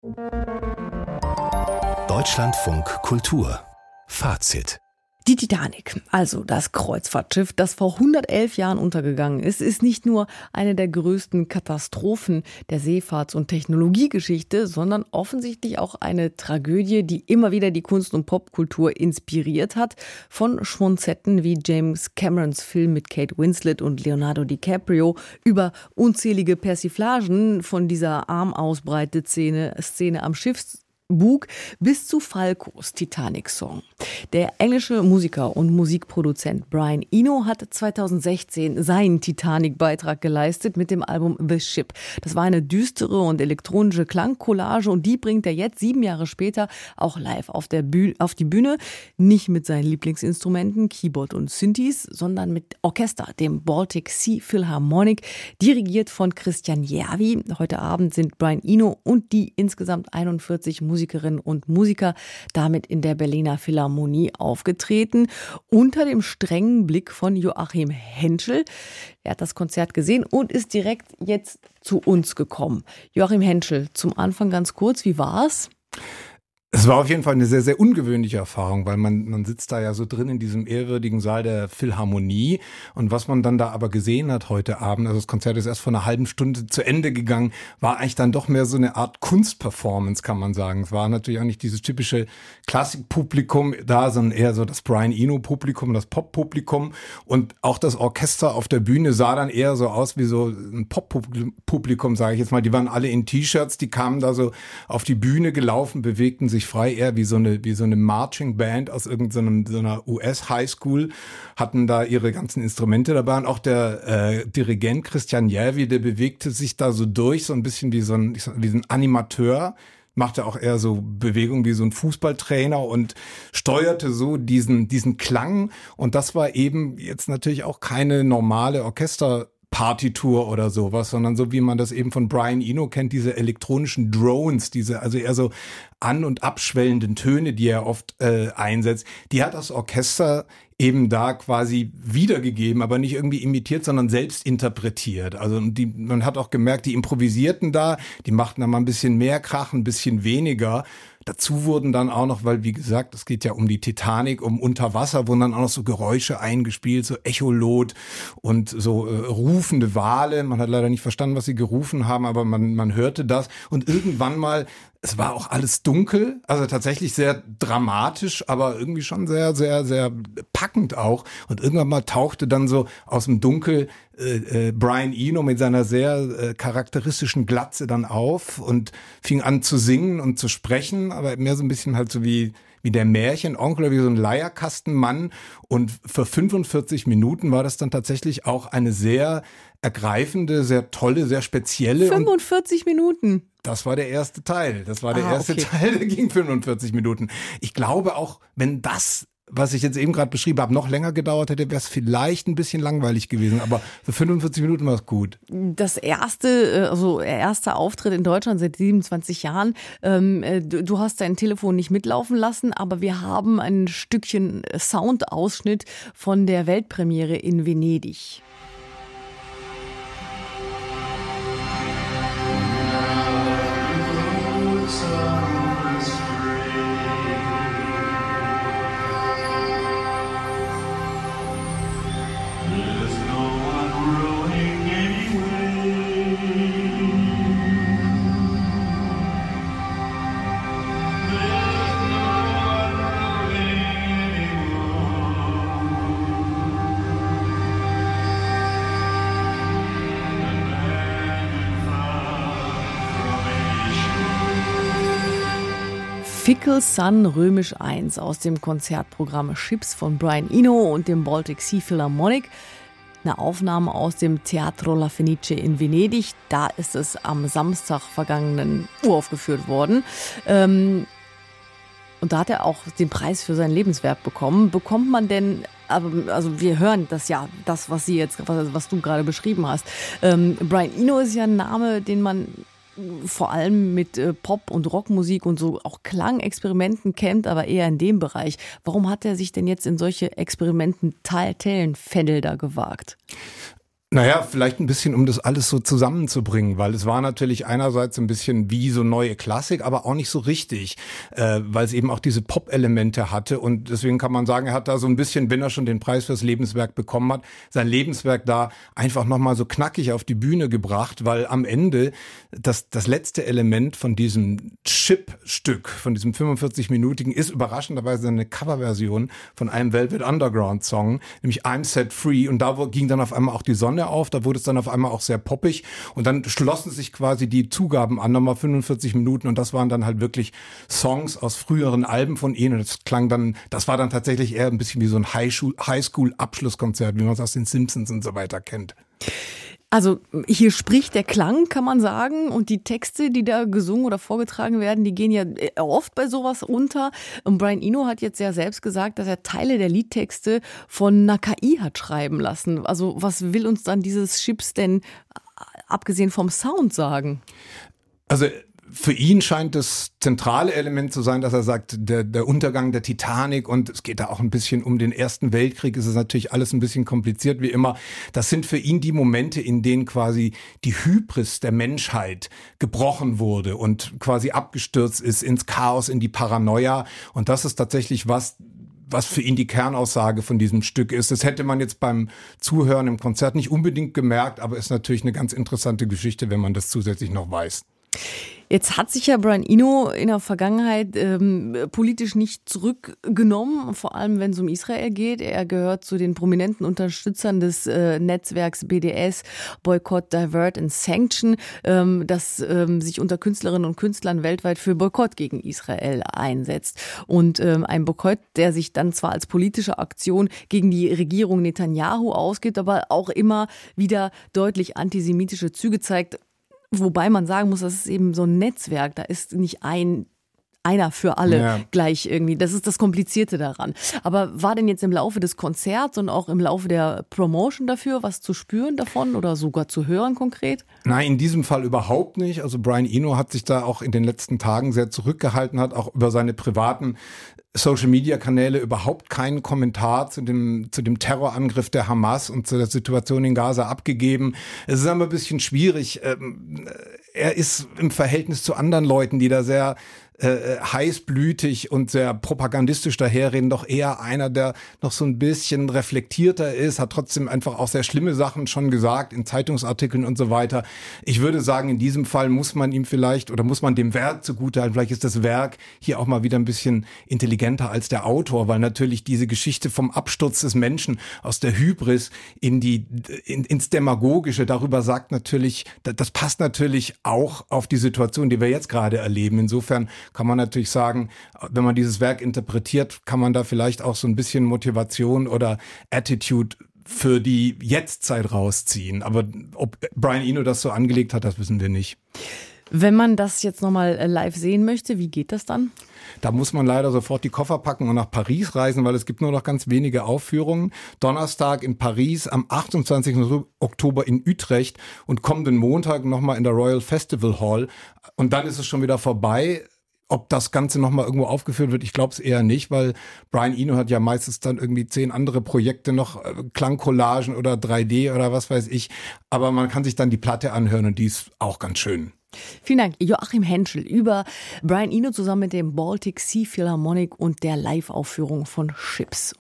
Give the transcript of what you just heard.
Deutschlandfunk Kultur Fazit. Die Titanic, also das Kreuzfahrtschiff, das vor 111 Jahren untergegangen ist, ist nicht nur eine der größten Katastrophen der Seefahrts- und Technologiegeschichte, sondern offensichtlich auch eine Tragödie, die immer wieder die Kunst- und Popkultur inspiriert hat. Von Schmonzetten wie James Camerons Film mit Kate Winslet und Leonardo DiCaprio über unzählige Persiflagen von dieser Armausbreite-Szene am Schiffsbug bis zu Falcos Titanic-Song. Der englische Musiker und Musikproduzent Brian Eno hat 2016 seinen Titanic-Beitrag geleistet mit dem Album The Ship. Das war eine düstere und elektronische Klangcollage und die bringt er jetzt 7 Jahre später auch live auf die Bühne. Nicht mit seinen Lieblingsinstrumenten, Keyboard und Synthes, sondern mit Orchester, dem Baltic Sea Philharmonic, dirigiert von Christian Järvi. Heute Abend sind Brian Eno und die insgesamt 41 Musikerinnen und Musiker damit in der Berliner Philharmonie aufgetreten, unter dem strengen Blick von Joachim Henschel. Er hat das Konzert gesehen und ist direkt jetzt zu uns gekommen. Joachim Henschel, zum Anfang ganz kurz, wie war's? Es war auf jeden Fall eine sehr, sehr ungewöhnliche Erfahrung, weil man sitzt da ja so drin in diesem ehrwürdigen Saal der Philharmonie und was man dann da aber gesehen hat heute Abend, also das Konzert ist erst vor einer halben Stunde zu Ende gegangen, war eigentlich dann doch mehr so eine Art Kunstperformance, kann man sagen. Es war natürlich auch nicht dieses typische Klassikpublikum da, sondern eher so das Brian Eno-Publikum, das Pop-Publikum und auch das Orchester auf der Bühne sah dann eher so aus wie so ein Pop-Publikum, sage ich jetzt mal. Die waren alle in T-Shirts, die kamen da so auf die Bühne gelaufen, bewegten sich frei, eher wie so eine Marching Band aus irgendeiner so einer US-Highschool, hatten da ihre ganzen Instrumente dabei und auch der Dirigent Christian Järvi, der bewegte sich da so durch, so ein bisschen wie so ein Animateur, machte auch eher so Bewegungen wie so ein Fußballtrainer und steuerte so diesen Klang und das war eben jetzt natürlich auch keine normale Partitur oder sowas, sondern so wie man das eben von Brian Eno kennt, diese elektronischen Drones, also eher so an- und abschwellenden Töne, die er oft einsetzt, die hat das Orchester eben da quasi wiedergegeben, aber nicht irgendwie imitiert, sondern selbst interpretiert. Also man hat auch gemerkt, die improvisierten da, die machten da mal ein bisschen mehr Krach, ein bisschen weniger. Dazu wurden dann auch noch, weil wie gesagt, es geht ja um die Titanic, um Unterwasser, wurden dann auch noch so Geräusche eingespielt, so Echolot und so rufende Wale. Man hat leider nicht verstanden, was sie gerufen haben, aber man hörte das. Und irgendwann mal, es war auch alles dunkel, also tatsächlich sehr dramatisch, aber irgendwie schon sehr, sehr, sehr packend auch. Und irgendwann mal tauchte dann so aus dem Dunkel Brian Eno mit seiner sehr charakteristischen Glatze dann auf und fing an zu singen und zu sprechen, aber mehr so ein bisschen halt so wie der Märchenonkel oder wie so ein Leierkastenmann. Und für 45 Minuten war das dann tatsächlich auch eine sehr ergreifende, sehr tolle, sehr spezielle. 45 Minuten? Das war der erste Teil. Teil, der ging 45 Minuten. Ich glaube auch, wenn das, was ich jetzt eben gerade beschrieben habe, noch länger gedauert hätte, wäre es vielleicht ein bisschen langweilig gewesen. Aber für 45 Minuten war es gut. Der erste Auftritt in Deutschland seit 27 Jahren. Du hast dein Telefon nicht mitlaufen lassen, aber wir haben ein Stückchen Soundausschnitt von der Weltpremiere in Venedig. Fickle Sun Römisch 1 aus dem Konzertprogramm Ships von Brian Eno und dem Baltic Sea Philharmonic. Eine Aufnahme aus dem Teatro La Fenice in Venedig. Da ist es am Samstag vergangenen uraufgeführt worden. Und da hat er auch den Preis für sein Lebenswerk bekommen. Bekommt man denn, also wir hören das ja, das, was du gerade beschrieben hast. Brian Eno ist ja ein Name, den man vor allem mit Pop- und Rockmusik und so auch Klangexperimenten kennt, aber eher in dem Bereich. Warum hat er sich denn jetzt in solche Experimentenfelder gewagt? Naja, vielleicht ein bisschen, um das alles so zusammenzubringen, weil es war natürlich einerseits ein bisschen wie so neue Klassik, aber auch nicht so richtig, weil es eben auch diese Pop-Elemente hatte und deswegen kann man sagen, er hat da so ein bisschen, wenn er schon den Preis fürs Lebenswerk bekommen hat, sein Lebenswerk da einfach nochmal so knackig auf die Bühne gebracht, weil am Ende das letzte Element von diesem Chip-Stück, von diesem 45-minütigen, ist überraschenderweise eine Coverversion von einem Velvet Underground-Song, nämlich I'm Set Free und da ging dann auf einmal auch die Sonne auf, da wurde es dann auf einmal auch sehr poppig und dann schlossen sich quasi die Zugaben an, nochmal 45 Minuten und das waren dann halt wirklich Songs aus früheren Alben von ihnen und das war dann tatsächlich eher ein bisschen wie so ein Highschool-Abschlusskonzert, wie man es aus den Simpsons und so weiter kennt. Also hier spricht der Klang, kann man sagen, und die Texte, die da gesungen oder vorgetragen werden, die gehen ja oft bei sowas unter. Und Brian Eno hat jetzt ja selbst gesagt, dass er Teile der Liedtexte von einer KI hat schreiben lassen. Also was will uns dann dieses Chips denn, abgesehen vom Sound, sagen? Also für ihn scheint das zentrale Element zu sein, dass er sagt, der Untergang der Titanic und es geht da auch ein bisschen um den Ersten Weltkrieg, es ist natürlich alles ein bisschen kompliziert wie immer. Das sind für ihn die Momente, in denen quasi die Hybris der Menschheit gebrochen wurde und quasi abgestürzt ist ins Chaos, in die Paranoia und das ist tatsächlich was für ihn die Kernaussage von diesem Stück ist. Das hätte man jetzt beim Zuhören im Konzert nicht unbedingt gemerkt, aber ist natürlich eine ganz interessante Geschichte, wenn man das zusätzlich noch weiß. Jetzt hat sich ja Brian Eno in der Vergangenheit politisch nicht zurückgenommen, vor allem wenn es um Israel geht. Er gehört zu den prominenten Unterstützern des Netzwerks BDS, Boycott, Divert and Sanction, das sich unter Künstlerinnen und Künstlern weltweit für Boykott gegen Israel einsetzt. Und ein Boykott, der sich dann zwar als politische Aktion gegen die Regierung Netanyahu ausgibt, aber auch immer wieder deutlich antisemitische Züge zeigt. Wobei man sagen muss, das ist eben so ein Netzwerk, da ist nicht einer für alle gleich irgendwie. Das ist das Komplizierte daran. Aber war denn jetzt im Laufe des Konzerts und auch im Laufe der Promotion dafür was zu spüren davon oder sogar zu hören konkret? Nein, in diesem Fall überhaupt nicht. Also Brian Eno hat sich da auch in den letzten Tagen sehr zurückgehalten, hat auch über seine privaten Social-Media-Kanäle überhaupt keinen Kommentar zu dem Terrorangriff der Hamas und zu der Situation in Gaza abgegeben. Es ist aber ein bisschen schwierig. Er ist im Verhältnis zu anderen Leuten, die da sehr heißblütig und sehr propagandistisch daherreden, doch eher einer, der noch so ein bisschen reflektierter ist, hat trotzdem einfach auch sehr schlimme Sachen schon gesagt in Zeitungsartikeln und so weiter. Ich würde sagen, in diesem Fall muss man ihm vielleicht oder muss man dem Werk zugutehalten, vielleicht ist das Werk hier auch mal wieder ein bisschen intelligenter als der Autor, weil natürlich diese Geschichte vom Absturz des Menschen aus der Hybris ins Demagogische, darüber sagt natürlich, das passt natürlich auch auf die Situation, die wir jetzt gerade erleben. Insofern kann man natürlich sagen, wenn man dieses Werk interpretiert, kann man da vielleicht auch so ein bisschen Motivation oder Attitude für die Jetztzeit rausziehen. Aber ob Brian Eno das so angelegt hat, das wissen wir nicht. Wenn man das jetzt nochmal live sehen möchte, wie geht das dann? Da muss man leider sofort die Koffer packen und nach Paris reisen, weil es gibt nur noch ganz wenige Aufführungen. Donnerstag in Paris, am 28. Oktober in Utrecht und kommenden Montag nochmal in der Royal Festival Hall. Und dann ist es schon wieder vorbei. Ob das Ganze nochmal irgendwo aufgeführt wird, ich glaube es eher nicht, weil Brian Eno hat ja meistens dann irgendwie 10 andere Projekte noch, Klangcollagen oder 3D oder was weiß ich. Aber man kann sich dann die Platte anhören und die ist auch ganz schön. Vielen Dank, Joachim Henschel, über Brian Eno zusammen mit dem Baltic Sea Philharmonic und der Live-Aufführung von Chips.